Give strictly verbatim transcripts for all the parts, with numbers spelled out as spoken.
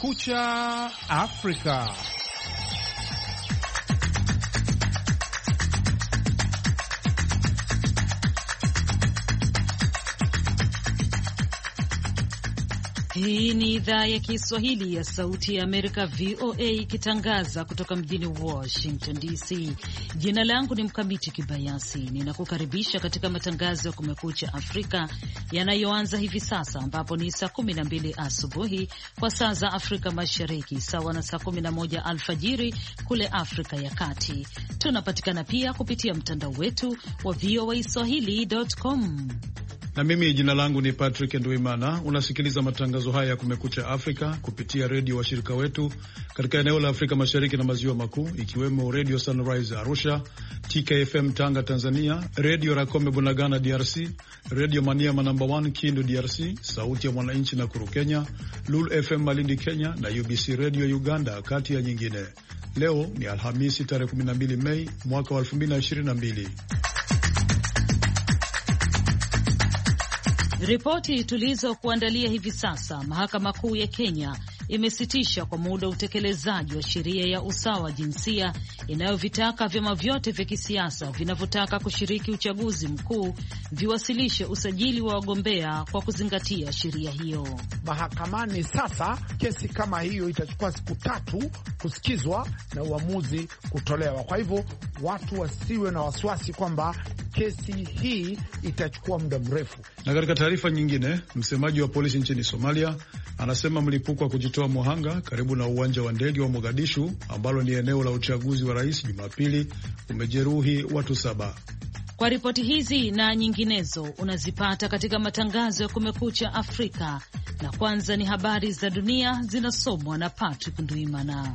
Kumekucha Afrika. Hii ni idhaa ya Kiswahili ya Sauti ya Amerika, V O A, ikitangaza kutoka mjini Washington D C. Jina langu ni Mkamiti Kibayasi. Ninakukaribisha katika matangazo ya Kumekucha Afrika yanayoanza hivi sasa, ambapo ni saa kumi na mbili asubuhi kwa saa za Afrika Mashariki, sawa na saa kumi na moja alfajiri kule Afrika ya Kati. Tunapatikana pia kupitia mtandao wetu wa V O A swahili dot com. Na mimi jina langu ni Patrick Ndwimana. Unasikiliza matangazo haya ya Kumekucha Afrika kupitia redio washirika wetu katika eneo la Afrika Mashariki na Maziwa Makuu, ikiwemo Radio Sunrise Arusha, T K F M Tanga Tanzania, Radio Rakome Bunagana D R C, Radio Maniema number one Kindu D R C, Sauti ya Mwananchi Nakuru Kenya, Lulu F M Malindi Kenya na U B C Radio Uganda, kati ya nyingine. Leo ni Alhamisi tarehe kumi na mbili Mei mwaka wa elfu mbili na ishirini na mbili. Ripoti tulizokuandalia hivi sasa: mahakama kuu ya Kenya imesitisha kwa muda utekelezaji wa sheria ya usawa wa jinsia inayovitaka vyama vyote vya kisiasa vinavyotaka kushiriki uchaguzi mkuu viwasilishe usajili wa wagombea kwa kuzingatia sheria hiyo. Mahakamani sasa kesi kama hiyo itachukua siku tatu kusikizwa na uamuzi kutolewa. Kwa hivyo watu wasiwe na wasiwasi kwamba kesi hii itachukua muda mrefu. Na katika taarifa nyingine, msemaji wa polisi nchini Somalia anasema mlipuko wa kujitoa muhanga karibu na uwanja wa ndege wa Mogadishu, ambalo ni eneo la uchaguzi wa rais, Jumapili umejeruhi watu saba. Kwa ripoti hizi na nyinginezo unazipata katika matangazo ya Kumekucha Afrika, na kwanza ni habari za dunia zinasomwa na Patrick Ndwimana.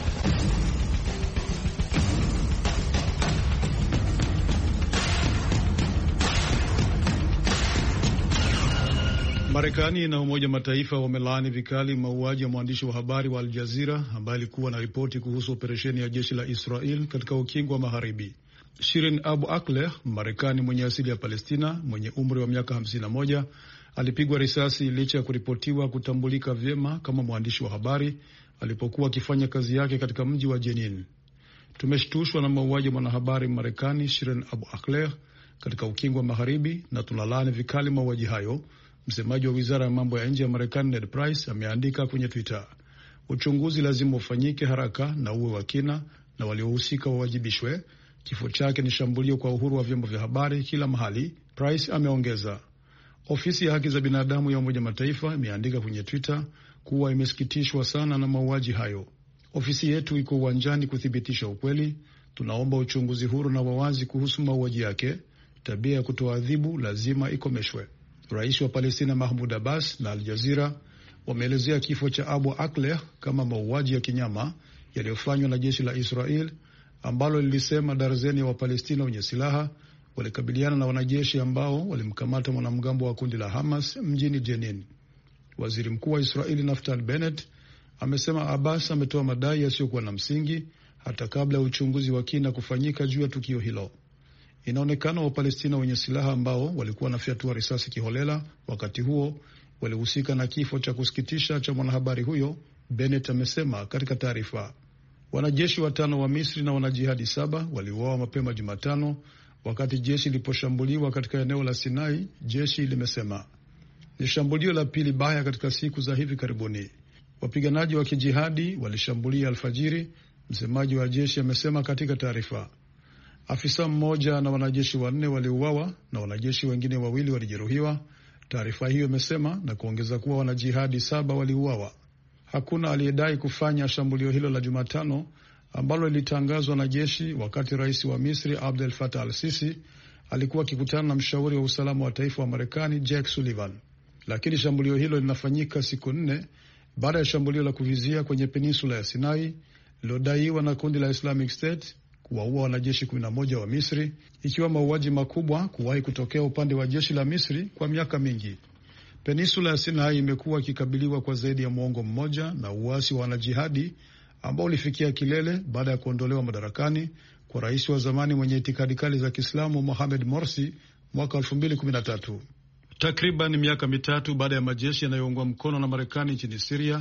Marekani na Umoja Mataifa wamelaani vikali mauaji ya mwandishi wa habari wa Al Jazeera ambaye alikuwa na ripoti kuhusu operesheni ya jeshi la Israel katika ukingo wa Magharibi. Shirin Abu Akleh, Marekani mwenye asili ya Palestina mwenye umri wa miaka hamsini na moja, alipigwa risasi licha ya kuripotiwa kutambulika vyema kama mwandishi wa habari alipokuwa akifanya kazi yake katika mji wa Jenin. Tumeshtushwa na mauaji ya mwanahabari Marekani Shirin Abu Akleh katika ukingo wa Magharibi na tunalaani vikali mauaji hayo, msemaji wa wizara ya mambo ya nje ya Marekani Ned Price ameandika kwenye Twitter. Uchunguzi lazima ufanyike haraka na uwe wa kina na waliohusika wawajibishwe. Kifo chake ni shambulio kwa uhuru wa vyombo vya habari kila mahali, Price ameongeza. Ofisi ya haki za binadamu ya Umoja Mataifa imeandika kwenye Twitter kuwa imesikitishwa sana na mauaji hayo. Ofisi yetu iko uwanjani kuthibitisha ukweli. Tunaomba uchunguzi huru na wawazi kuhusu mauaji yake. Tabia ya kutoadhibu lazima ikomeshwe. Rais wa Palestina Mahmoud Abbas na Al Jazeera wameelezea kifo cha Abu Akleh kama mauaji ya kinyama yaliyofanywa na jeshi la Israel, ambalo lilisema darzeni ya Wapalestina wenye silaha walikabiliana na wanajeshi ambao walimkamata mwanamgambo wa kundi la Hamas mjini Jenin. Waziri Mkuu wa Israeli Naftali Bennett amesema Abbas ametoa madai yasiyokuwa na msingi hata kabla ya uchunguzi wa kina kufanyika juu ya tukio hilo. Inaonekana Wapalestina wenye silaha ambao walikuwa wanafyatua risasi kiholela wakati huo walihusika na kifo cha kusikitisha cha mwanahabari huyo, Bennett amesema katika taarifa. Wanajeshi watano wa Misri na wanajihadi saba waliuawa mapema Jumatano wakati jeshi liliposhambuliwa katika eneo la Sinai, jeshi limesema. Ni shambulio la pili baya katika siku za hivi karibuni. Wapiganaji wa kijihadi walishambulia alfajiri, msemaji wa jeshi amesema katika taarifa. Afisa mmoja na wanajeshi wanne waliuawa na wanajeshi wengine wawili walijeruhiwa, taarifa hiyo imesema, na kuongeza kuwa wanajihadi saba waliuawa. Hakuna aliyedai kufanya shambulio hilo la Jumatano ambalo lilitangazwa na jeshi wakati rais wa Misri Abdel Fattah al-Sisi alikuwa akikutana na mshauri wa usalama wa taifa wa Marekani Jake Sullivan. Lakini shambulio hilo linafanyika siku nne baada ya shambulio la kuvizia kwenye peninsula ya Sinai lilodaiwa na kundi la Islamic State kuwaua wanajeshi kumi na moja wa Misri, ikiwa mauaji makubwa kuwahi kutokea upande wa jeshi la Misri kwa miaka mingi. Peninsula ya Sinai imekuwa ikikabiliwa kwa zaidi ya muongo mmoja na uasi wa wanajihadi ambao ulifikia kilele baada ya kuondolewa madarakani kwa rais wa zamani mwenye itikadi kali za Kiislamu Mohamed Morsi mwaka elfu mbili kumi na tatu. Takriban miaka mitatu baada ya majeshi yanayoungwa mkono na Marekani nchini Syria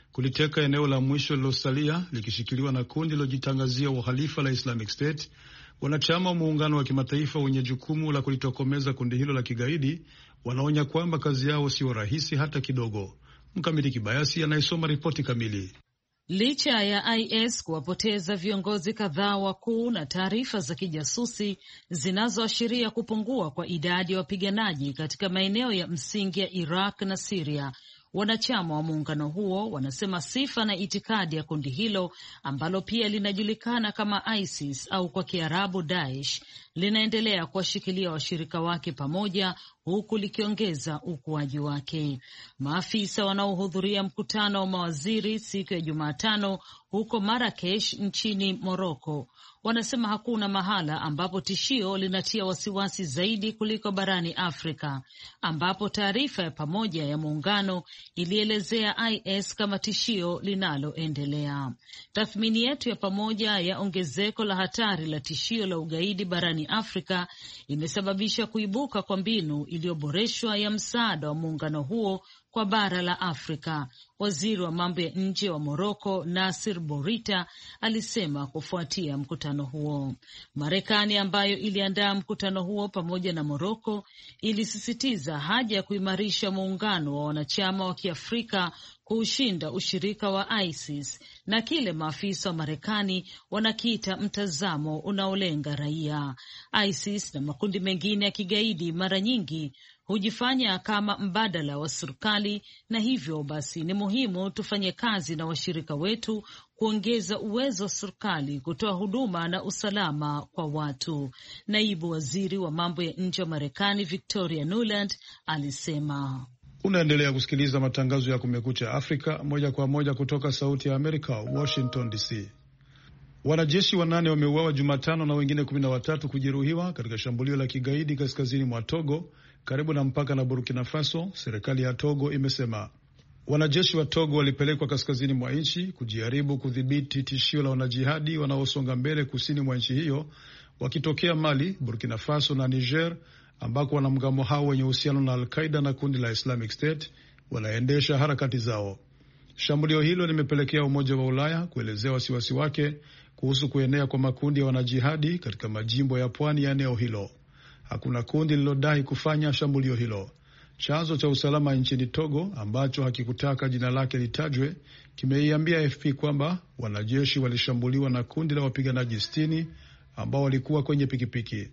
kuliteka eneo la mwisho lilosalia likishikiliwa na kundi lilojitangazia uhalifa la Islamic State. Wanachama wa muungano wa kimataifa wenye jukumu la kulitokomeza kundi hilo la kigaidi wanaonya kwamba kazi yao sio rahisi hata kidogo. Mkamiti Kibayasi anayesoma ripoti kamili. Licha ya I S kuwapoteza viongozi kadhaa wakuu na taarifa za kijasusi zinazoashiria kupungua kwa idadi ya wapiganaji katika maeneo ya msingi ya Iraq na Syria, wanachama wa muungano huo wanasema sifa na itikadi ya kundi hilo ambalo pia linajulikana kama ISIS au kwa Kiarabu Daesh linaendelea kuwashikilia washirika wake pamoja huku likiongeza ukuaji wake. Maafisa wanaohudhuria mkutano wa mawaziri siku ya Jumatano huko Marrakesh nchini Morocco wanasema hakuna mahala ambapo tishio linatia wasiwasi zaidi kuliko barani Afrika, ambapo taarifa ya pamoja ya muungano ilielezea I S kama tishio linaloendelea. Tathmini yetu ya pamoja ya ongezeko la hatari la tishio la ugaidi barani Afrika imesababisha kuibuka kwa mbinu iliyoboreshwa ya msaada wa muungano huo kwa bara la Afrika, waziri wa mambo ya nje wa Morocco Nasir Bourita alisema kufuatia mkutano huo. Marekani ambayo iliandaa mkutano huo pamoja na Morocco ilisisitiza haja ya kuimarisha muungano wa wanachama wa Kiafrika kuushinda ushirika wa ISIS na kile maafisa wa Marekani wanakiita mtazamo unaolenga raia. ISIS na makundi mengine ya kigaidi mara nyingi hujifanya kama mbadala wa serikali, na hivyo basi ni muhimu tufanye kazi na washirika wetu kuongeza uwezo wa serikali kutoa huduma na usalama kwa watu. Naibu waziri wa mambo ya nje wa Marekani Victoria Nuland alisema. Unaendelea kusikiliza matangazo ya Kumekucha Afrika moja kwa moja kutoka Sauti ya Amerika, Washington D C. Wanajeshi wanane wameuawa Jumatano na wengine kumi na watatu kujeruhiwa katika shambulio la kigaidi kaskazini mwa Togo karibu na mpaka na Burkina Faso, serikali ya Togo imesema. Wanajeshi wa Togo walipelekwa kaskazini mwa nchi kujaribu kudhibiti tishio la wanajihadi wanaosonga mbele kusini mwa nchi hiyo wakitokea Mali, Burkina Faso na Niger, ambako wanamgambo hao wenye uhusiano na Al-Qaeda na kundi la Islamic State wanaendesha harakati zao. Shambulio hilo limepelekea Umoja wa Ulaya kuelezea wasiwasi wake kuhusu kuenea kwa makundi ya wanajihadi katika majimbo ya pwani ya eneo hilo. Hakuna kundi lilodai kufanya shambulio hilo. Chanzo cha usalama nchini Togo ambacho hakikutaka jina lake litajwe kimeiambia A F P kwamba wanajeshi walishambuliwa na kundi la wapiganaji sitini ambao walikuwa kwenye pikipiki.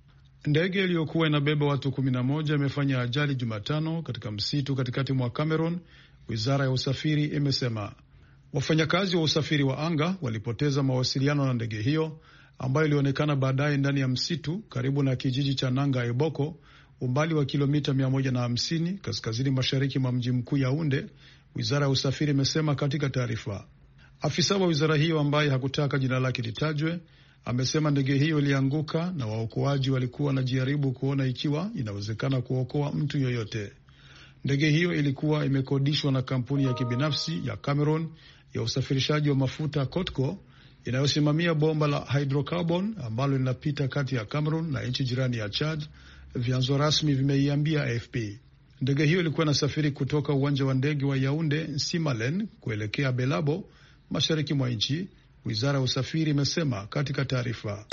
Ndege iliyokuwa inabeba watu kumi na moja imefanya ajali Jumatano katika msitu katikati mwa Cameroon, wizara ya usafiri imesema. Wafanyakazi wa usafiri wa anga walipoteza mawasiliano na ndege hiyo ambayo ilionekana baadaye ndani ya msitu karibu na kijiji cha Nanga Eboko, umbali wa kilomita mia moja na hamsini kaskazini mashariki mwa mji mkuu Yaounde, wizara ya usafiri imesema katika taarifa. Afisa wa wizara hiyo ambaye hakutaka jina lake litajwe amesema ndege hiyo ilianguka na waokoaji walikuwa wanajaribu kuona ikiwa inawezekana kuokoa mtu yoyote. Ndege hiyo ilikuwa imekodishwa na kampuni ya kibinafsi ya Cameroon ya usafirishaji wa mafuta Cotco inayosimamia bomba la hydrocarbon ambalo linapita kati ya Cameroon na nchi jirani ya Chad, vyanzo rasmi vimeiambia A F P. Ndege hiyo ilikuwa inasafiri kutoka uwanja wa ndege wa Yaounde Nsimalen kuelekea Belabo, mashariki mwa nchi, wizara ya usafiri imesema katika taarifa.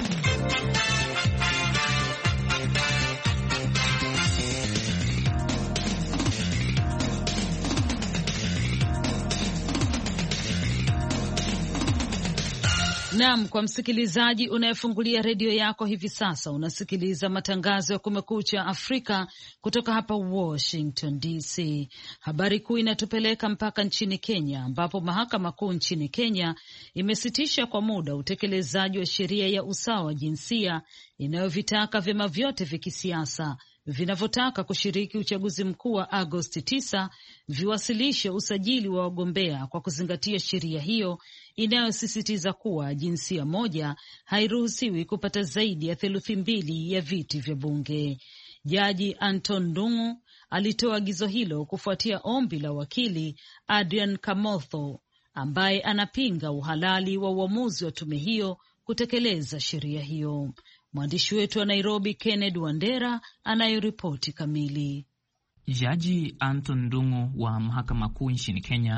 Naam, kwa msikilizaji unayefungulia redio yako hivi sasa, unasikiliza matangazo ya Kumekucha Afrika kutoka hapa Washington D C. Habari kuu inatupeleka mpaka nchini Kenya, ambapo mahakama kuu nchini Kenya imesitisha kwa muda utekelezaji wa sheria ya usawa wa jinsia inayovitaka vyama vyote vya kisiasa vinavyotaka kushiriki uchaguzi mkuu wa Agosti tisa viwasilishe usajili wa wagombea kwa kuzingatia sheria hiyo inayosisitiza kuwa jinsia moja hairuhusiwi kupata zaidi ya theluthi mbili ya viti vya bunge. Jaji Anton Ndung'u alitoa agizo hilo kufuatia ombi la wakili Adrian Kamotho ambaye anapinga uhalali wa uamuzi wa tume hiyo kutekeleza sheria hiyo. Mwandishi wetu wa Nairobi Kenneth Wandera anayoripoti kamili. Jaji Anton Ndung'u wa mahakama kuu nchini Kenya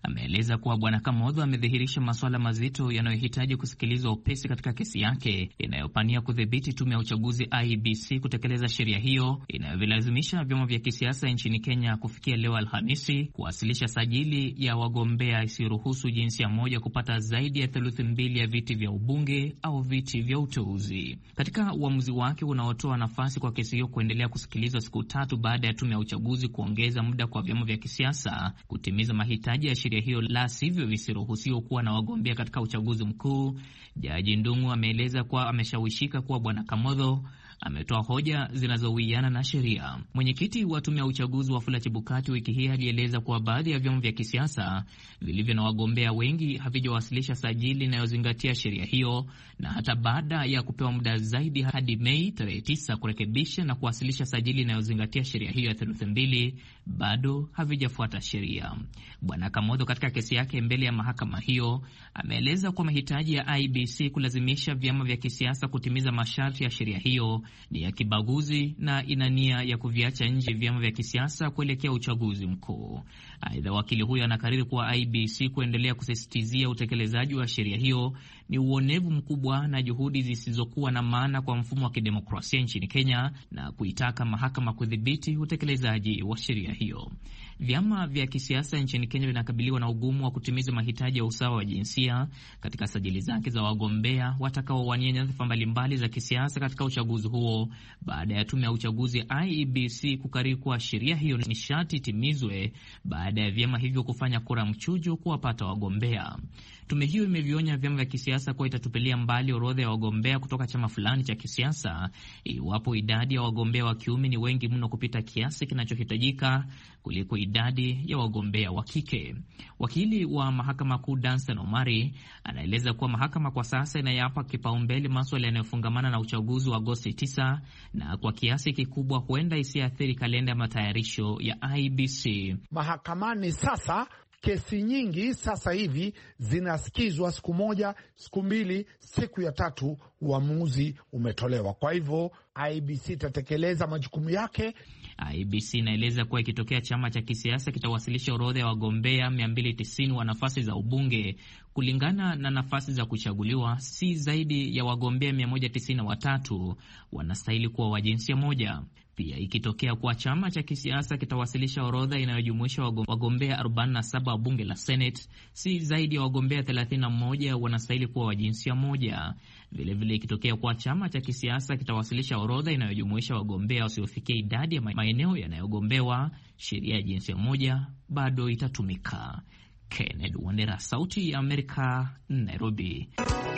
ameeleza kuwa Bwana Kamodho amedhihirisha masuala mazito yanayohitaji kusikilizwa upesi katika kesi yake inayopania kudhibiti tume ya uchaguzi I E B C kutekeleza sheria hiyo inayovilazimisha vyama vya kisiasa nchini Kenya kufikia leo Alhamisi kuwasilisha sajili ya wagombea isiyoruhusu jinsia moja kupata zaidi ya theluthi mbili ya viti vya ubunge au viti vya uteuzi. Katika uamuzi wake unaotoa nafasi kwa kesi hiyo kuendelea kusikilizwa siku tatu baada ya tume ya uchaguzi kuongeza muda kwa vyama vya kisiasa kutimiza mahitaji ya sheria hiyo, la sivyo visiruhusiwa kuwa na wagombea katika uchaguzi mkuu, Jaji Ndung'u ameeleza kuwa ameshawishika kuwa Bwana Kamodho ametoa hoja zinazowiana na sheria. Mwenyekiti wa tume ya uchaguzi Wafula Chebukati wiki hii alieleza kuwa baadhi ya vyama vya kisiasa vilivyo na wagombea wengi havijawasilisha sajili inayozingatia sheria hiyo, na hata baada ya kupewa muda zaidi hadi Mei tarehe tisa kurekebisha na kuwasilisha sajili inayozingatia sheria hiyo ya theluthi mbili, bado havijafuata sheria. Bwana Kamodho katika kesi yake mbele ya mahakama hiyo ameeleza kuwa mahitaji ya I E B C kulazimisha vyama vya kisiasa kutimiza masharti ya sheria hiyo ni ya kibaguzi na ina nia ya kuviacha nje vyama vya kisiasa kuelekea uchaguzi mkuu. Aidha, wakili huyo anakariri kuwa I E B C kuendelea kusisitizia utekelezaji wa sheria hiyo ni uonevu mkubwa na juhudi zisizokuwa na maana kwa mfumo wa kidemokrasia nchini Kenya, na kuitaka mahakama kudhibiti utekelezaji wa sheria hiyo. Vyama vya kisiasa nchini Kenya vinakabiliwa na ugumu wa kutimiza mahitaji ya usawa wa jinsia katika sajili zake za wagombea watakaowania nyadhifa mbalimbali za kisiasa katika uchaguzi huo, baada ya tume ya uchaguzi I E B C kukariri kuwa sheria hiyo ni sharti itimizwe baada ya vyama hivyo kufanya kura mchujo kuwapata wagombea. Tume hiyo imevionya vyama vya kisiasa kuwa itatupilia mbali orodha ya wagombea kutoka chama fulani cha kisiasa iwapo idadi ya wagombea wa kiume ni wengi mno kupita kiasi kinachohitajika kuliko idadi ya wagombea wa kike. Wakili wa mahakama kuu Danstan Omari anaeleza kuwa mahakama kwa sasa inayapa kipaumbele masuala yanayofungamana na uchaguzi wa Agosti tisa, na kwa kiasi kikubwa huenda isiathiri kalenda ya matayarisho ya I E B C. Mahakamani sasa kesi nyingi sasa hivi zinasikizwa siku moja, siku mbili, siku ya tatu uamuzi umetolewa. Kwa hivyo I E B C itatekeleza majukumu yake. I E B C inaeleza kuwa ikitokea chama cha kisiasa kitawasilisha orodha ya wagombea mia mbili tisini wa nafasi za ubunge kulingana na nafasi za kuchaguliwa, si zaidi ya wagombea mia moja tisini na watatu wanastahili kuwa wa jinsia moja. Pia ikitokea kuwa chama cha kisiasa kitawasilisha orodha inayojumuisha wagombea arobaini na saba wa bunge la Senate, si zaidi ya wagombea thelathini na moja wanastahili kuwa wa jinsia moja. Vilevile ikitokea kuwa chama cha kisiasa kitawasilisha orodha inayojumuisha wagombea wasiofikia idadi ya maeneo yanayogombewa, sheria ya jinsia moja bado itatumika. Kennedy Wandera, Sauti ya Amerika, Nairobi.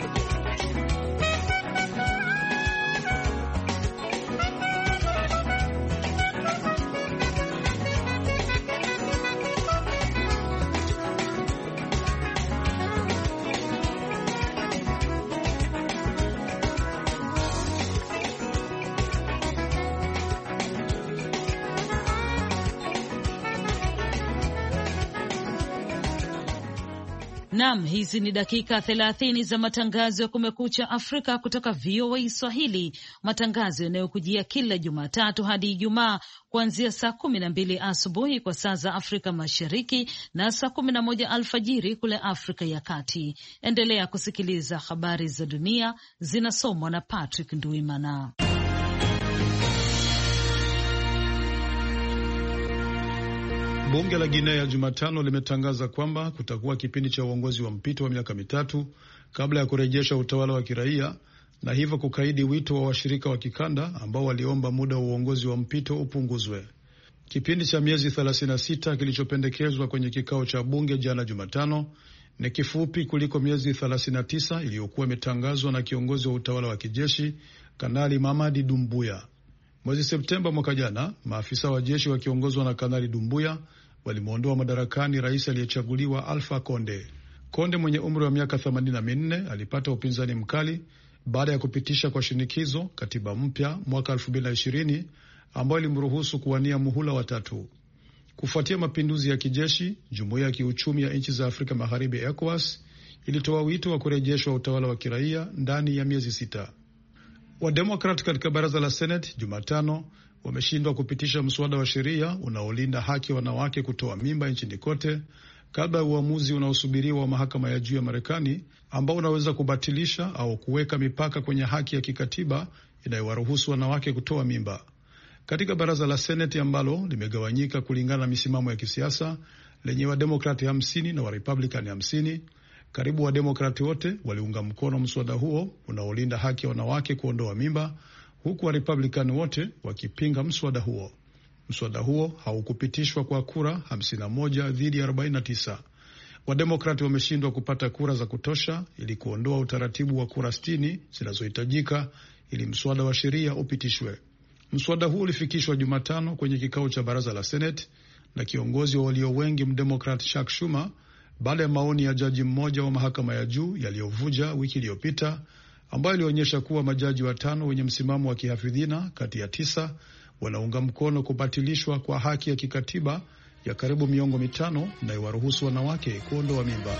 Naam, hizi ni dakika thelathini za matangazo ya Kumekucha Afrika kutoka V O A Swahili, matangazo yanayokujia kila Jumatatu hadi Ijumaa kuanzia saa kumi na mbili asubuhi kwa saa za Afrika Mashariki na saa kumi na moja alfajiri kule Afrika ya Kati. Endelea kusikiliza habari za dunia, zinasomwa na Patrick Nduimana. Bunge la Guinea Jumatano limetangaza kwamba kutakuwa kipindi cha uongozi wa mpito wa miaka mitatu kabla ya kurejesha utawala wa kiraia, na hivyo kukaidi wito wa washirika wa kikanda ambao waliomba muda wa uongozi wa mpito upunguzwe. Kipindi cha miezi thelathini na sita kilichopendekezwa kwenye kikao cha bunge jana Jumatano ni kifupi kuliko miezi thelathini na tisa iliyokuwa imetangazwa na kiongozi wa utawala wa kijeshi Kanali Mamadi Doumbouya. Mwezi Septemba mwaka jana, maafisa wa jeshi wakiongozwa na Kanali Doumbouya walimwondoa madarakani rais aliyechaguliwa Alpha Konde. Konde mwenye umri wa miaka themanini na minne alipata upinzani mkali baada ya kupitisha kwa shinikizo katiba mpya mwaka elfu mbili na ishirini ambayo ilimruhusu kuwania muhula wa tatu. Kufuatia mapinduzi ya kijeshi, Jumuiya ya Kiuchumi ya Nchi za Afrika Magharibi ECOWAS ilitoa wito wa kurejeshwa utawala wa kiraia ndani ya miezi sita. Wademokrat katika baraza la Senate Jumatano wameshindwa kupitisha mswada wa sheria unaolinda haki ya wanawake kutoa mimba nchini kote kabla ya uamuzi unaosubiriwa wa mahakama ya juu ya Marekani ambao unaweza kubatilisha au kuweka mipaka kwenye haki ya kikatiba inayowaruhusu wanawake kutoa mimba. Katika baraza la Seneti ambalo limegawanyika kulingana na misimamo ya kisiasa, lenye wademokrati hamsini na warepublikani hamsini, karibu wademokrati wote waliunga mkono mswada huo unaolinda haki ya wanawake kuondoa mimba, huku warepublikani wote wakipinga mswada huo. Mswada huo haukupitishwa kwa kura hamsini na moja dhidi ya arobaini na tisa. Wademokrati wameshindwa kupata kura za kutosha ili kuondoa utaratibu wa kura sitini zinazohitajika ili mswada wa sheria upitishwe. Mswada huu ulifikishwa Jumatano kwenye kikao cha baraza la Senate na kiongozi wa walio wengi mdemokrat Chuck Schumer baada ya maoni ya jaji mmoja wa mahakama ya juu yaliyovuja wiki iliyopita, ambayo ilionyesha kuwa majaji watano wenye msimamo wa kihafidhina kati ya tisa wanaunga mkono kubatilishwa kwa haki ya kikatiba ya karibu miongo mitano inayowaruhusu wanawake kuondoa mimba.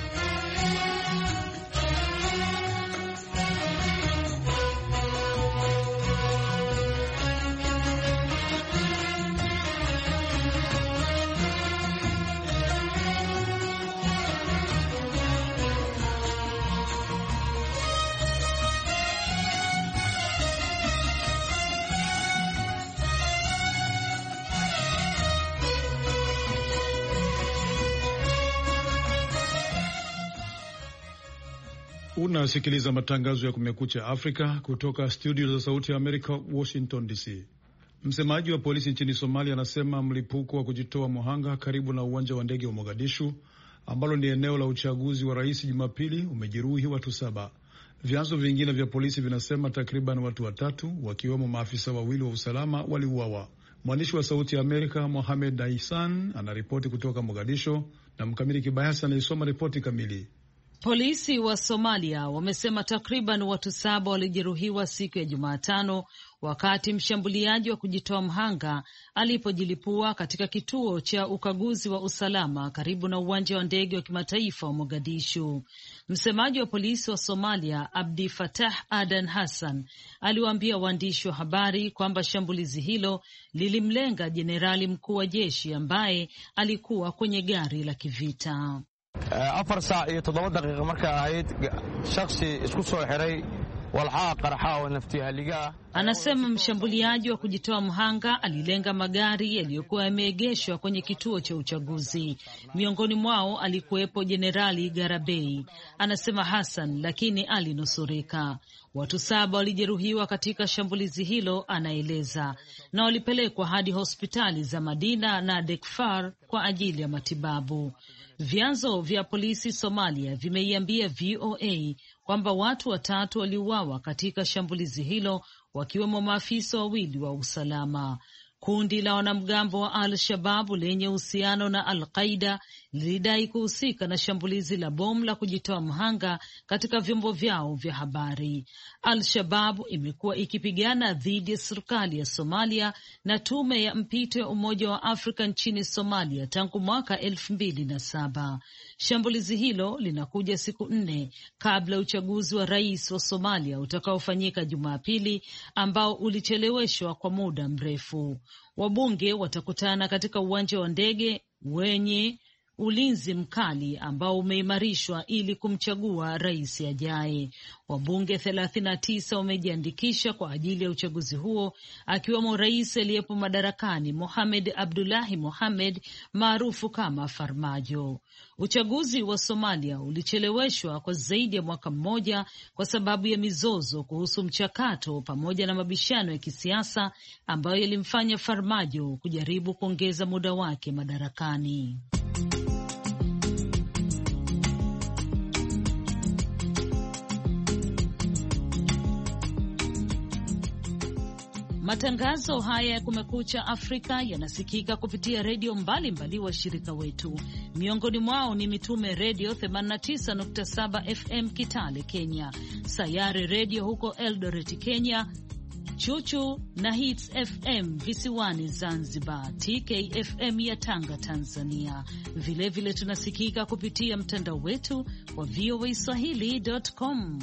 Unasikiliza matangazo ya Kumekucha Afrika kutoka studio za Sauti ya Amerika, Washington D C. Msemaji wa polisi nchini Somalia anasema mlipuko wa kujitoa muhanga karibu na uwanja wa ndege wa Mogadishu, ambalo ni eneo la uchaguzi wa rais, Jumapili umejeruhi watu saba. Vyanzo vingine vya polisi vinasema takriban watu watatu, wakiwemo maafisa wawili wa usalama, waliuawa. Mwandishi wa Sauti ya Amerika Mohamed Daisan anaripoti kutoka Mogadishu na Mkamili Kibayasi anaisoma ripoti kamili. Polisi wa Somalia wamesema takriban watu saba walijeruhiwa siku ya Jumatano wakati mshambuliaji wa kujitoa mhanga alipojilipua katika kituo cha ukaguzi wa usalama karibu na uwanja wa ndege wa kimataifa wa Mogadishu. Msemaji wa polisi wa Somalia Abdi Fatah Adan Hassan aliwaambia waandishi wa habari kwamba shambulizi hilo lilimlenga jenerali mkuu wa jeshi ambaye alikuwa kwenye gari la kivita. afar saa iyo toddoba daqiiqo markaa ahayd shakhsi isku soo xiray walxaa qarxa oo naftihaliga. Anasema mshambuliaji wa kujitoa mhanga alilenga magari yaliyokuwa yameegeshwa kwenye kituo cha uchaguzi. Miongoni mwao alikuwepo Jenerali Garabei, anasema Hassan, lakini alinusurika. Watu saba walijeruhiwa katika shambulizi hilo, anaeleza, na walipelekwa hadi hospitali za Madina na Dekfar kwa ajili ya matibabu. Vyanzo vya polisi Somalia vimeiambia V O A kwamba watu watatu waliuawa katika shambulizi hilo, wakiwemo maafisa wawili wa usalama. Kundi la wanamgambo wa Al-Shababu lenye uhusiano na Al-Qaida lilidai kuhusika na shambulizi la bomu la kujitoa mhanga katika vyombo vyao vya habari. Al-Shababu imekuwa ikipigana dhidi ya serikali ya Somalia na tume ya mpito ya Umoja wa Afrika nchini Somalia tangu mwaka elfu mbili na saba. Shambulizi hilo linakuja siku nne kabla uchaguzi wa rais wa Somalia utakaofanyika Jumapili, ambao ulicheleweshwa kwa muda mrefu. Wabunge watakutana katika uwanja wa ndege wenye ulinzi mkali ambao umeimarishwa ili kumchagua rais ajaye. Wabunge thelathini na tisa wamejiandikisha kwa ajili ya uchaguzi huo, akiwemo rais aliyepo madarakani Mohamed Abdullahi Mohamed maarufu kama Farmajo. Uchaguzi wa Somalia ulicheleweshwa kwa zaidi ya mwaka mmoja kwa sababu ya mizozo kuhusu mchakato pamoja na mabishano ya kisiasa ambayo yalimfanya Farmajo kujaribu kuongeza muda wake madarakani. Matangazo haya ya Kumekucha Afrika yanasikika kupitia redio mbalimbali wa shirika wetu. Miongoni mwao ni Mitume Redio themanini na tisa nukta saba F M Kitale, Kenya, Sayare Redio huko Eldoret, Kenya, Chuchu na Hits F M visiwani Zanzibar, T K F M ya Tanga, Tanzania. Vilevile vile tunasikika kupitia mtandao wetu wa V O A Swahili dot com.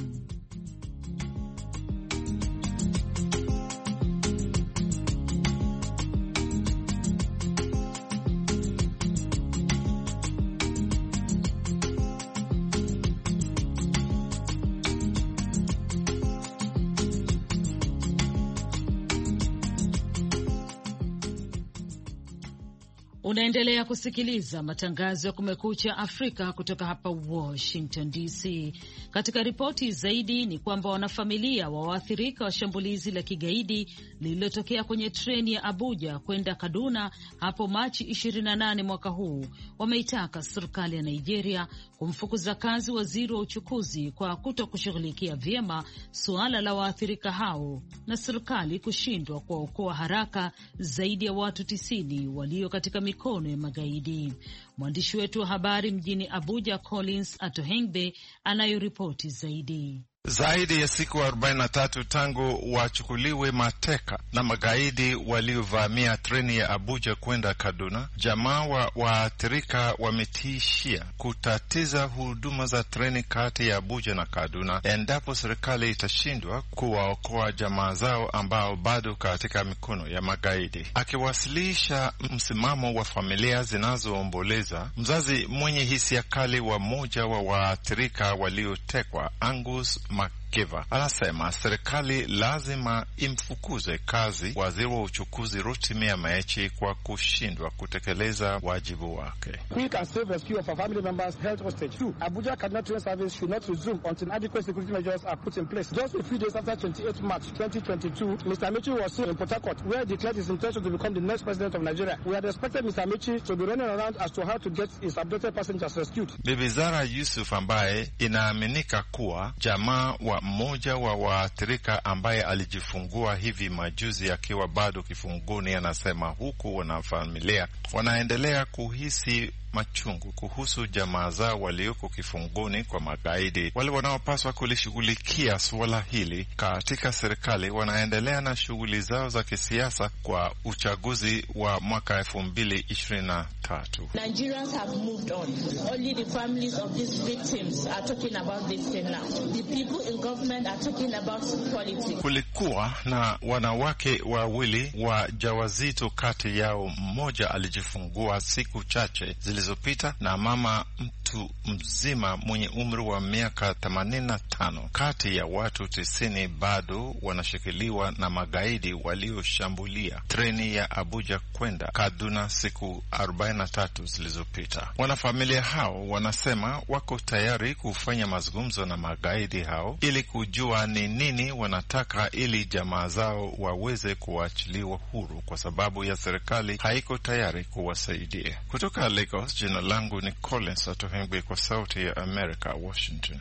Unaendelea kusikiliza matangazo ya Kumekucha Afrika kutoka hapa Washington D C. Katika ripoti zaidi ni kwamba wanafamilia wa waathirika wa shambulizi la kigaidi lililotokea kwenye treni ya Abuja kwenda Kaduna hapo Machi ishirini na nane mwaka huu wameitaka serikali ya Nigeria kumfukuza kazi waziri wa uchukuzi kwa kuto kushughulikia vyema suala la waathirika hao na serikali kushindwa kuwaokoa haraka zaidi ya watu tisini walio katika mikono ya magaidi. Mwandishi wetu wa habari mjini Abuja, Collins Atohengbe, anayoripoti zaidi. Zaidi ya siku arobaini na tatu tangu wachukuliwe mateka na magaidi waliovamia treni ya Abuja kwenda Kaduna, jamaa wa waathirika wametishia kutatiza huduma za treni kati ya Abuja na Kaduna endapo serikali itashindwa kuwaokoa jamaa zao ambao bado katika mikono ya magaidi. Akiwasilisha msimamo wa familia zinazoomboleza, mzazi mwenye hisia kali wa moja wa waathirika waliotekwa, Angus Makiva, anasema serikali lazima imfukuze kazi waziri wa uchukuzi Rotimi Amaechi kwa kushindwa kutekeleza wajibu wake. We can save rescue of our family members held hostage. Two, Abuja Kaduna train service should not resume until adequate security measures are put in place. Just a few days after twenty-eighth March twenty twenty-two, Mister Amaechi was seen in Port Harcourt, where he declared his intention to become the next president of Nigeria. We had expected Mister Amaechi to be running around as to how to get his abducted passengers rescued. Bibi Zara Yusuf, ambaye inaaminika kuwa jamaa wa mmoja wa waathirika ambaye alijifungua hivi majuzi akiwa bado kifungoni, anasema huku wanafamilia wanaendelea kuhisi machungu kuhusu jamaa zao walioko kifungoni kwa magaidi. Wale wanaopaswa kulishughulikia suala hili katika serikali wanaendelea na shughuli zao za kisiasa kwa uchaguzi wa mwaka elfu mbili ishirini na tatu. Nigerians have moved on. Only the families of these victims are talking about this thing now. The people in government are talking about politics. Kulikuwa na wanawake wawili wajawazito, kati yao mmoja alijifungua siku chache zilizopita na mama mtu mzima mwenye umri wa miaka themanini na tano. Kati ya watu tisini bado wanashikiliwa na magaidi walioshambulia treni ya Abuja kwenda Kaduna siku arobaini na tatu zilizopita. Wanafamilia hao wanasema wako tayari kufanya mazungumzo na magaidi hao ili kujua ni nini wanataka ili jamaa zao waweze kuachiliwa huru, kwa sababu ya serikali haiko tayari kuwasaidia. Kutoka Lagos, jina langu ni Collins Atohengbe kwa Sauti ya America, Washington.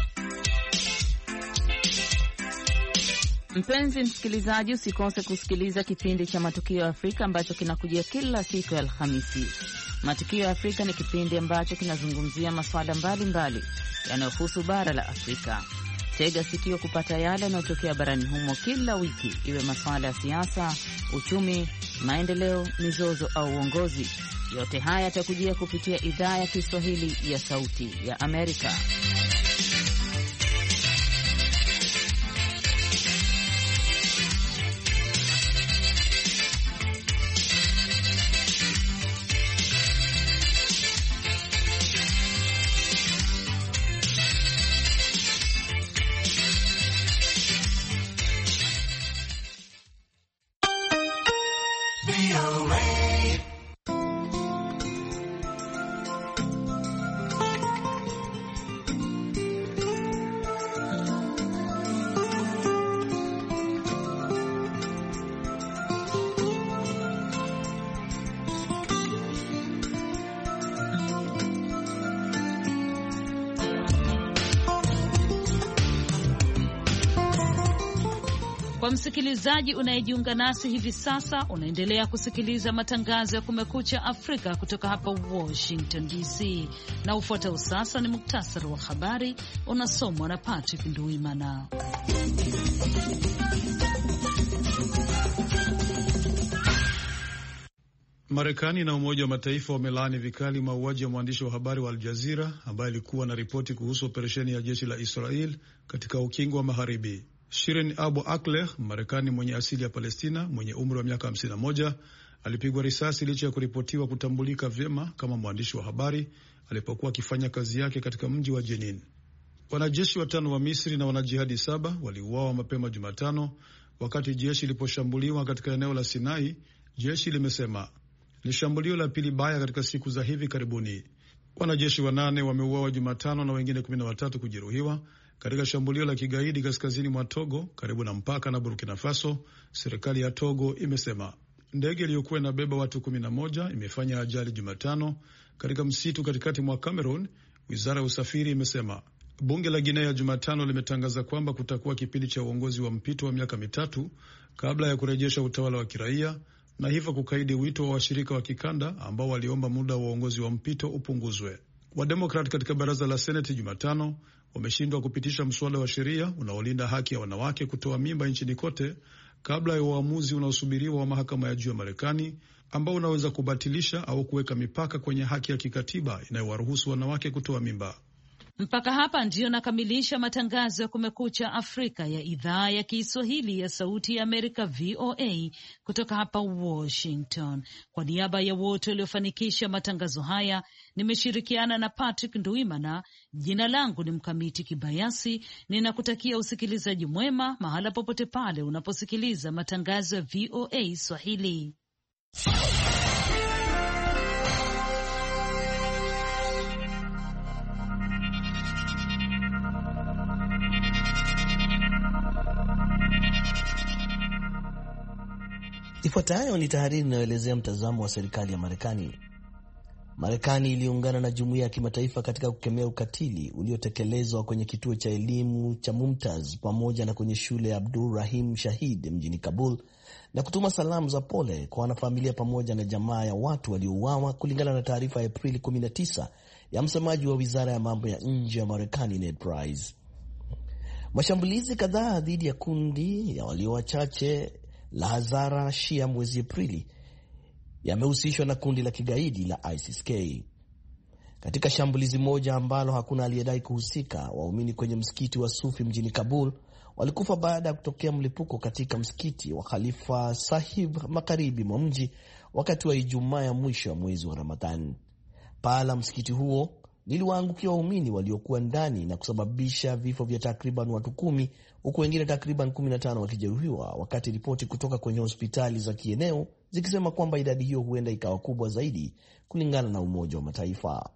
Mpenzi msikilizaji, usikose kusikiliza kipindi cha Matukio ya Afrika ambacho kinakujia kila siku ya Alhamisi. Matukio ya Afrika ni kipindi ambacho kinazungumzia masuala mbalimbali yanayohusu bara la Afrika. Tega sikio kupata yale yanayotokea barani humo kila wiki, iwe masuala ya siasa, uchumi, maendeleo, mizozo au uongozi. Yote haya yatakujia kupitia idhaa ya Kiswahili ya Sauti ya Amerika. Kwa msikilizaji unayejiunga nasi hivi sasa, unaendelea kusikiliza matangazo ya Kumekucha Afrika kutoka hapa Washington D C. Na ufuatao sasa ni muktasari wa habari unasomwa na Patrick Nduimana. Marekani na Umoja wa Mataifa wamelaani vikali mauaji ya mwandishi wa habari wa Al Jazeera ambaye alikuwa na ripoti kuhusu operesheni ya jeshi la Israel katika ukingo wa Magharibi. Shirin Abu Akleh, Marekani mwenye asili ya Palestina mwenye umri wa miaka hamsini na moja, alipigwa risasi licha ya kuripotiwa kutambulika vyema kama mwandishi wa habari alipokuwa akifanya kazi yake katika mji wa Jenin. Wanajeshi watano wa Misri na wanajihadi saba waliuawa mapema Jumatano wakati jeshi liliposhambuliwa katika eneo la Sinai, jeshi limesema. Ni shambulio la pili baya katika siku za hivi karibuni. Wanajeshi wanane wameuawa Jumatano na wengine kumi na watatu kujeruhiwa katika shambulio la kigaidi kaskazini mwa Togo karibu na mpaka na Burkina Faso, serikali ya Togo imesema. Ndege iliyokuwa inabeba watu kumi na moja imefanya ajali Jumatano katika msitu katikati mwa Cameroon, wizara ya usafiri imesema. Bunge la Guinea Jumatano limetangaza kwamba kutakuwa kipindi cha uongozi wa mpito wa miaka mitatu kabla ya kurejesha utawala wa kiraia, na hivyo kukaidi wito wa washirika wa kikanda ambao waliomba muda wa uongozi wa mpito upunguzwe. Wademokrat katika baraza la Seneti Jumatano wameshindwa kupitisha mswada wa sheria unaolinda haki ya wanawake kutoa mimba nchini kote kabla ya uamuzi unaosubiriwa wa mahakama ya juu ya Marekani ambao unaweza kubatilisha au kuweka mipaka kwenye haki ya kikatiba inayowaruhusu wanawake kutoa mimba. Mpaka hapa ndiyo nakamilisha matangazo ya Kumekucha Afrika ya idhaa ya Kiswahili ya Sauti ya Amerika, V O A, kutoka hapa Washington. Kwa niaba ya wote waliofanikisha matangazo haya, nimeshirikiana na Patrick Nduimana. Jina langu ni Mkamiti Kibayasi. Ninakutakia usikilizaji mwema mahala popote pale unaposikiliza matangazo ya V O A Swahili. Ifuatayo ni tahariri inayoelezea mtazamo wa serikali ya Marekani. Marekani iliungana na jumuiya ya kimataifa katika kukemea ukatili uliotekelezwa kwenye kituo cha elimu cha Mumtaz pamoja na kwenye shule ya Abdul Rahim Shahid mjini Kabul, na kutuma salamu za pole kwa wanafamilia pamoja na jamaa ya watu waliouawa, kulingana na taarifa ya Aprili kumi na tisa ya msemaji wa wizara ya mambo ya nje ya Marekani Ned Price. Mashambulizi kadhaa dhidi ya kundi ya walio wachache la Hazara Shia mwezi Aprili yamehusishwa na kundi la kigaidi la ISIS-K. Katika shambulizi moja ambalo hakuna aliyedai kuhusika, waumini kwenye msikiti wa Sufi mjini Kabul walikufa baada ya kutokea mlipuko katika msikiti wa Khalifa Sahib magharibi mwa mji wakati wa Ijumaa ya mwisho wa mwezi wa Ramadhan. Paa la msikiti huo liliwaangukia waumini waliokuwa ndani na kusababisha vifo vya takriban watu kumi, huku wengine takriban kumi na tano wakijeruhiwa, wakati ripoti kutoka kwenye hospitali za kieneo zikisema kwamba idadi hiyo huenda ikawa kubwa zaidi, kulingana na Umoja wa Mataifa.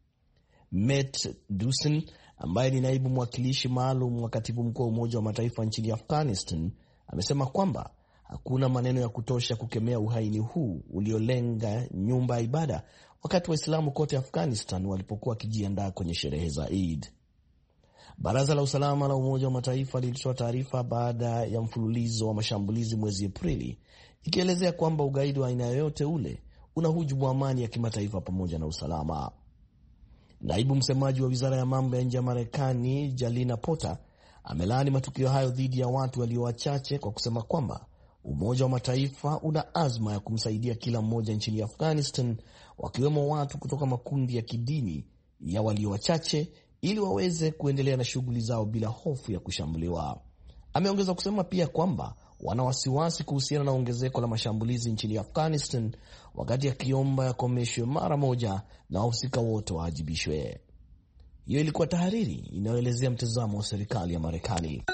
Matt Dusen, ambaye ni naibu mwakilishi maalum wa katibu mkuu wa Umoja wa Mataifa nchini Afghanistan, amesema kwamba hakuna maneno ya kutosha kukemea uhaini huu uliolenga nyumba ya ibada wakati Waislamu kote Afghanistan walipokuwa wakijiandaa kwenye sherehe za Eid. Baraza la Usalama la Umoja wa Mataifa lilitoa taarifa baada ya mfululizo wa mashambulizi mwezi Aprili, ikielezea kwamba ugaidi wa aina yoyote ule unahujumu amani ya kimataifa pamoja na usalama. Naibu msemaji wa Wizara ya Mambo ya Nje ya Marekani Jalina Porter amelaani matukio hayo dhidi ya watu walio wachache kwa kusema kwamba Umoja wa Mataifa una azma ya kumsaidia kila mmoja nchini Afghanistan, wakiwemo watu kutoka makundi ya kidini ya walio wachache, ili waweze kuendelea na shughuli zao bila hofu ya kushambuliwa. Ameongeza kusema pia kwamba wana wasiwasi kuhusiana na ongezeko la mashambulizi nchini Afghanistan, wakati akiomba yakomeshwe mara moja na wahusika wote waajibishwe. Hiyo ilikuwa tahariri inayoelezea mtazamo wa serikali ya Marekani.